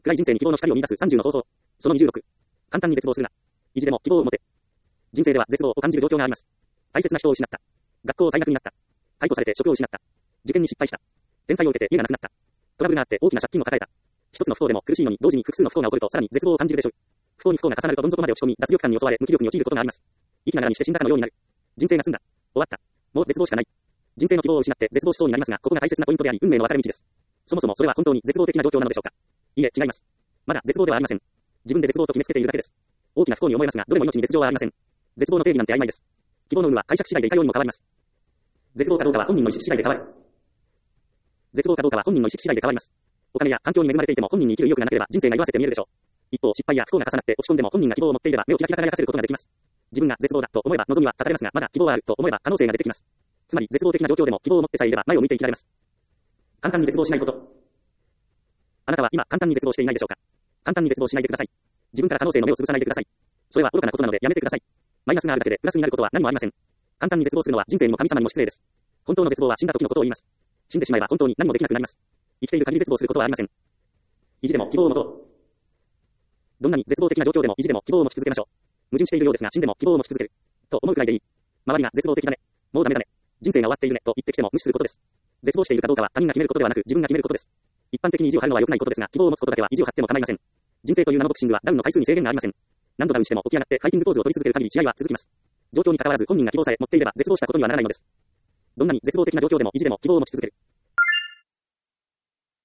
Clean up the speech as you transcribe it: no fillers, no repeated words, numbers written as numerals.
暗い人生に希望の光を見出す30の方法。その26。簡単に絶望するな。意地でも希望を持て。人生では絶望を感じる状況があります。大切な人を失った。学校を退学になった。解雇されて職を失った。受験に失敗した。天災を受けて家がなくなった。トラブルがあって大きな借金を抱えた。一つの不幸でも苦しいのに同時に複数の不幸が起こるとさらに絶望を感じるでしょう。不幸に不幸が重なるとどん底まで落ち込み、脱力感に襲われ無気力に陥ることがあります。息ながらにして死んだかのようになる。人生が済んだ。終わった。もう絶望しかない。人生の希望を失って絶望しそうになりますが、ここが大切なポイントであり、運命の分かれ道です。そもそもそれは本当に絶望的な状況なのでしょうか。いいえ、違います。まだ絶望ではありません。自分で絶望と決めつけているだけです。大きな不幸に思えますが、どれも命に別状はありません。絶望の定義なんて曖昧です。希望の有無は解釈次第でいかようにも変わります。絶望かどうかは本人の意識次第で変わる。絶望かどうかは本人の意識次第で変わります。お金や環境に恵まれていても本人に生きる意欲がなければ人生が色あせて見えるでしょう。一方、失敗や不幸が重なって落ち込んでも本人が希望を持っていれば目をキラキラ輝かせることができます。自分が絶望だと思えば望みは絶たれますが、まだ希望はあると思えば可能性が出てきます。つまり絶望的な状況でも希望を持ってさえいれば前を向いて生きられます。簡単に絶望しないこと。あなたは今簡単に絶望していないでしょうか。簡単に絶望しないでください。自分から可能性の目を潰さないでください。それは愚かなことなのでやめてください。マイナスがあるだけでプラスになることは何もありません。簡単に絶望するのは人生にも神様にも失礼です。本当の絶望は死んだ時のことを言います。死んでしまえば本当に何もできなくなります。生きている限り絶望することはありません。意地でも希望を持とう。どんなに絶望的な状況でも意地でも希望を持ち続けましょう。矛盾しているようですが死んでも希望を持ち続ける。と思うくらいでいい。周りが絶望的だね。もうダメだね。人生が終わっているねと言ってきても無視することです。絶望しているかどうかは他人が決めることではなく自分が決めることです。一般的に意地を張るのは良くないことですが、希望を持つことだけは意地を張っても構いません。人生という名のボクシングはダウンの回数に制限がありません。何度ダウンしても起き上がってファイティングポーズを取り続ける限り試合は続きます。状況に関わらず本人が希望さえ持っていれば絶望したことにはならないのです。どんなに絶望的な状況でも意地でも希望を持ち続ける。